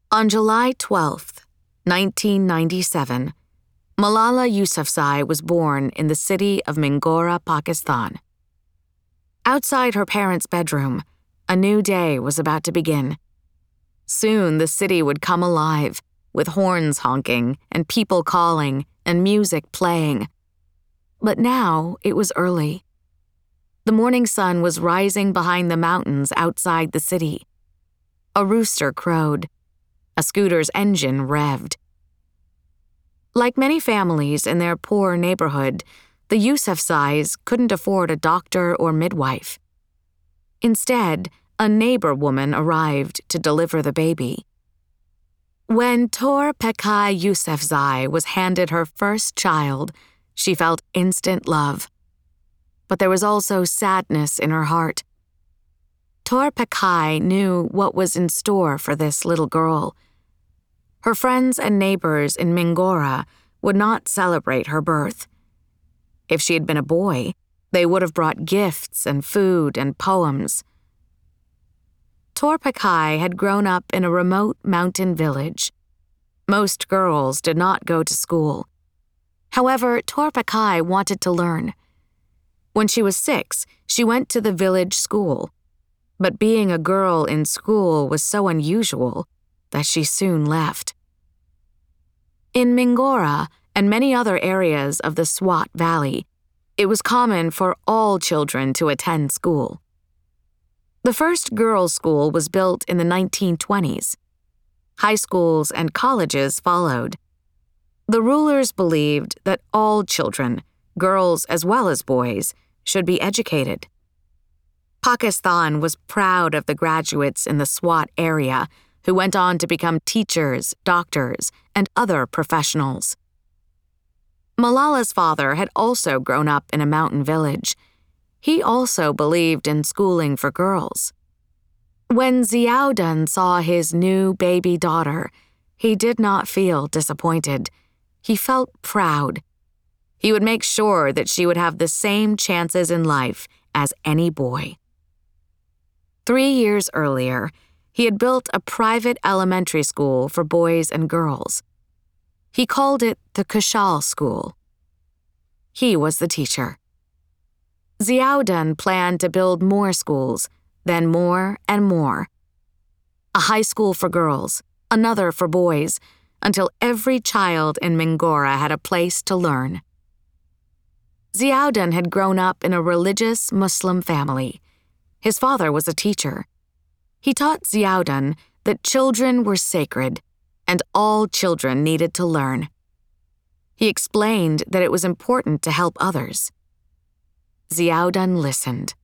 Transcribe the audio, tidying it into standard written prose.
On July 12, 1997, Malala Yousafzai was born in the city of Mingora, Pakistan. Outside her parents' bedroom, a new day was about to begin. Soon the city would come alive, with horns honking and people calling and music playing. But now it was early. The morning sun was rising behind the mountains outside the city. A rooster crowed. A scooter's engine revved. Like many families in their poor neighborhood, the Yousafzais couldn't afford a doctor or midwife. Instead, a neighbor woman arrived to deliver the baby. When Tor Pekai Yousafzai was handed her first child, she felt instant love. But there was also sadness in her heart. Tor Pekai knew what was in store for this little girl. Her friends and neighbors in Mingora would not celebrate her birth. If she had been a boy, they would have brought gifts and food and poems. Tor Pekai had grown up in a remote mountain village. Most girls did not go to school. However, Tor Pekai wanted to learn. When she was 6, she went to the village school. But being a girl in school was so unusual that she soon left. In Mingora and many other areas of the Swat Valley, it was common for all children to attend school. The first girls' school was built in the 1920s. High schools and colleges followed. The rulers believed that all children, girls as well as boys, should be educated. Pakistan was proud of the graduates in the Swat area who went on to become teachers, doctors, and other professionals. Malala's father had also grown up in a mountain village. He also believed in schooling for girls. When Ziauddin saw his new baby daughter, he did not feel disappointed. He felt proud. He would make sure that she would have the same chances in life as any boy. 3 years earlier, he had built a private elementary school for boys and girls. He called it the Kushal School. He was the teacher. Ziauddin planned to build more schools, then more and more. A high school for girls, another for boys, until every child in Mingora had a place to learn. Ziauddin had grown up in a religious Muslim family. His father was a teacher. He taught Ziauddin that children were sacred and all children needed to learn. He explained that it was important to help others. Ziauddin listened.